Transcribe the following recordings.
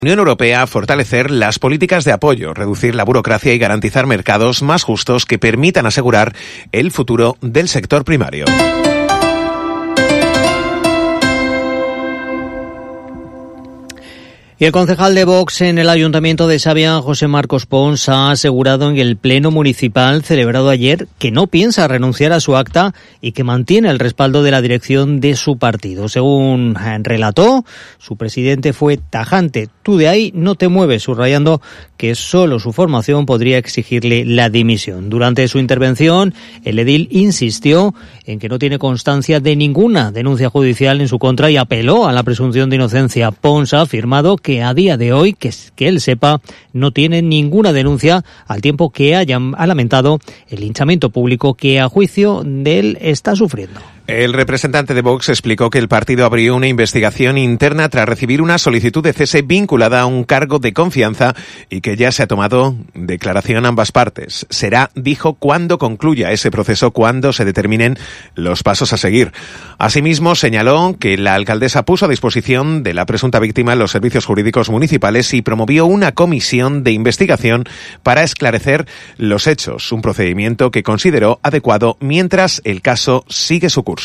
Unión Europea fortalecer las políticas de apoyo, reducir la burocracia y garantizar mercados más justos que permitan asegurar el futuro del sector primario. Y el concejal de Vox en el Ayuntamiento de Xàbia, José Marcos Pons, ha asegurado en el Pleno Municipal celebrado ayer que no piensa renunciar a su acta y que mantiene el respaldo de la dirección de su partido. Según relató, su presidente fue tajante: "Tú de ahí no te mueves", subrayando que solo su formación podría exigirle la dimisión. Durante su intervención, el edil insistió en que no tiene constancia de ninguna denuncia judicial en su contra y apeló a la presunción de inocencia. Pons ha afirmado que a día de hoy, que él sepa, no tiene ninguna denuncia, al tiempo que ha lamentado el linchamiento público que a juicio de él está sufriendo. El representante de Vox explicó que el partido abrió una investigación interna tras recibir una solicitud de cese vinculada a un cargo de confianza y que ya se ha tomado declaración ambas partes. Será, dijo, cuando concluya ese proceso, cuando se determinen los pasos a seguir. Asimismo, señaló que la alcaldesa puso a disposición de la presunta víctima los servicios jurídicos municipales y promovió una comisión de investigación para esclarecer los hechos, un procedimiento que consideró adecuado mientras el caso sigue su curso.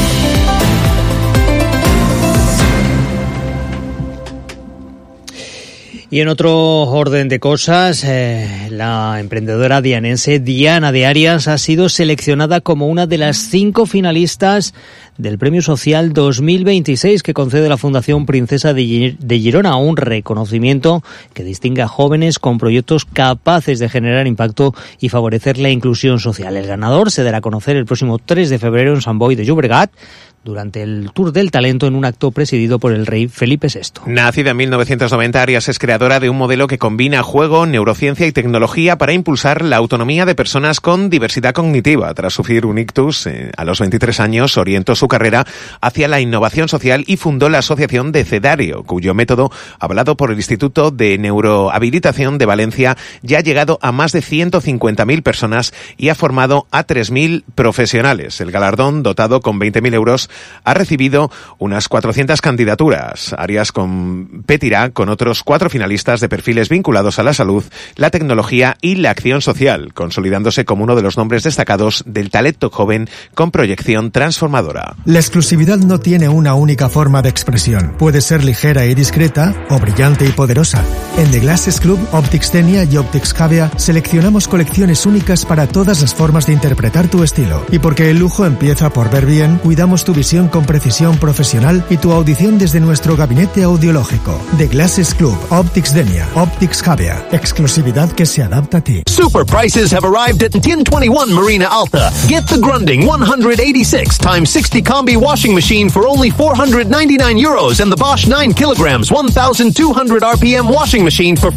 Y en otro orden de cosas, la emprendedora dianense Diana de Arias ha sido seleccionada como una de las 5 finalistas del Premio Social 2026 que concede la Fundación Princesa de Girona, un reconocimiento que distingue a jóvenes con proyectos capaces de generar impacto y favorecer la inclusión social. El ganador se dará a conocer el próximo 3 de febrero en Sant Boi de Llobregat, durante el Tour del Talento, en un acto presidido por el rey Felipe VI. Nacida en 1990, Arias es creadora de un modelo que combina juego, neurociencia y tecnología para impulsar la autonomía de personas con diversidad cognitiva. Tras sufrir un ictus, a los 23 años orientó su carrera hacia la innovación social y fundó la Asociación de Cedario, cuyo método, avalado por el Instituto de Neurohabilitación de Valencia, ya ha llegado a más de 150.000 personas y ha formado a 3.000 profesionales. El galardón, dotado con 20.000 euros, ha recibido unas 400 candidaturas. Arias competirá con otros 4 finalistas de perfiles vinculados a la salud, la tecnología y la acción social, consolidándose como uno de los nombres destacados del talento joven con proyección transformadora. La exclusividad no tiene una única forma de expresión. Puede ser ligera y discreta o brillante y poderosa. En The Glasses Club, Optics Denia y Optics Xàbia seleccionamos colecciones únicas para todas las formas de interpretar tu estilo. Y porque el lujo empieza por ver bien, cuidamos tu visión con precisión profesional y tu audición desde nuestro gabinete audiológico. The Glasses Club, Optics Denia, Optics Xàbia. Exclusividad que se adapta a ti. Super prices have arrived at 1021 Marina Alta. Get the Grunding 186 x 60 combi washing machine for only €499 and the Bosch 9 kilograms 1200 RPM washing machine for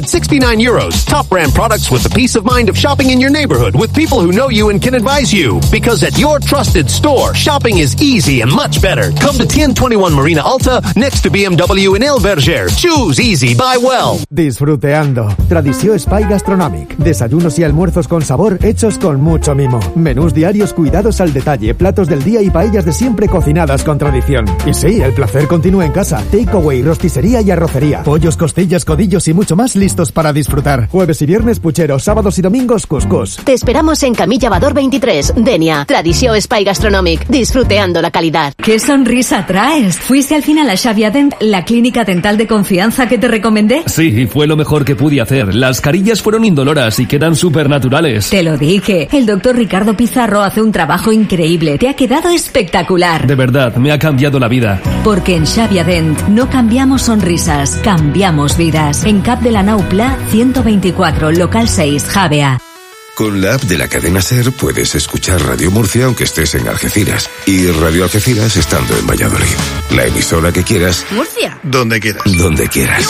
€469. Top brand products with the peace of mind of shopping in your neighborhood with people who know you and can advise you. Because at your trusted store, shopping is easy and much better. Come to 1021 Marina Alta, next to BMW in El Verger. Choose easy, buy well. Disfruteando. Tradició Espai Gastronòmic. Desayunos y almuerzos con sabor hechos con mucho mimo. Menús diarios cuidados al detalle, platos del día y paellas de siempre cocinadas con tradición. Y sí, el placer continúa en casa. Takeaway, rosticería y arrocería. Pollos, costillas, codillos y mucho más listos para disfrutar. Jueves y viernes puchero, sábados y domingos cuscús. Te esperamos en Camilla Vador 23, Denia. Tradició Espai Gastronòmic. Disfruteando la calidad. ¡Qué sonrisa traes! ¿Fuiste al final a Xàbia Dent, la clínica dental de confianza que te recomendé? Sí, fue lo mejor que pude hacer. Las carillas fueron indoloras y quedan súper naturales. Te lo dije. El doctor Ricardo Pizarro hace un trabajo increíble. Te ha quedado espectacular. De verdad, me ha cambiado la vida. Porque en Xàbia Dent no cambiamos sonrisas, cambiamos vidas. En Cap de la Nau Pla 124, local 6, Xàbia. Con la app de la cadena SER puedes escuchar Radio Murcia aunque estés en Algeciras y Radio Algeciras estando en Valladolid. La emisora que quieras. Murcia. Donde quieras. Donde quieras.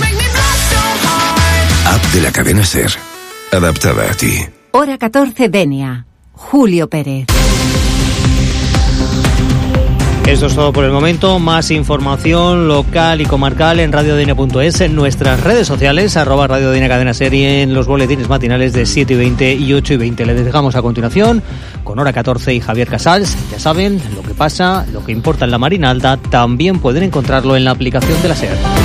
App de la cadena SER. Adaptada a ti. Hora 14, Denia. Julio Pérez. Esto es todo por el momento. Más información local y comarcal en radiodine.es, en nuestras redes sociales, @radiodine cadena serie, en los boletines matinales de 7:20 y 8:20. Les dejamos a continuación con Hora 14 y Javier Casals. Ya saben, lo que pasa, lo que importa en la Marina Alta, también pueden encontrarlo en la aplicación de la SER.